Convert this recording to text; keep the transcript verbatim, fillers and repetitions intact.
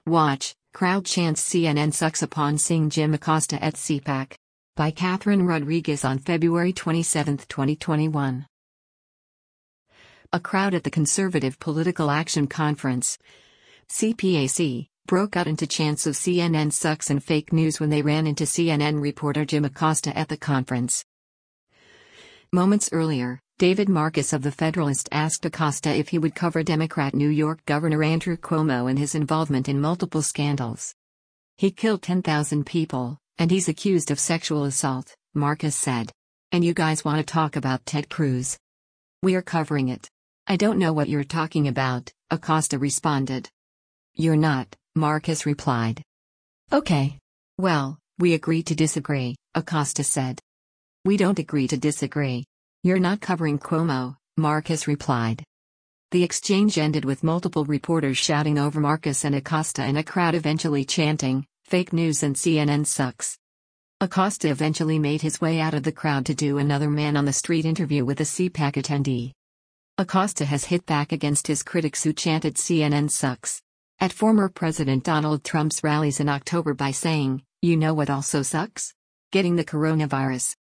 Watch, crowd chants C N N sucks upon seeing Jim Acosta at CPAC. By Catherine Rodriguez on February twenty-seventh, twenty twenty-one. A crowd at the Conservative Political Action Conference, C P A C, broke out into chants of C N N sucks and fake news when they ran into C N N reporter Jim Acosta at the conference. Moments earlier, David Marcus of The Federalist asked Acosta if he would cover Democrat New York Governor Andrew Cuomo and his involvement in multiple scandals. "He killed ten thousand people, and he's accused of sexual assault," Marcus said. "And you guys want to talk about Ted Cruz? We are covering it." "I don't know what you're talking about," Acosta responded. "You're not," Marcus replied. "Okay. Well, we agree to disagree," Acosta said. "We don't agree to disagree. You're not covering Cuomo," Marcus replied. The exchange ended with multiple reporters shouting over Marcus and Acosta and a crowd eventually chanting, "Fake news and C N N sucks." Acosta eventually made his way out of the crowd to do another man-on-the-street interview with a CPAC attendee. Acosta has hit back against his critics who chanted C N N sucks at former President Donald Trump's rallies in October by saying, "You know what also sucks? Getting the coronavirus."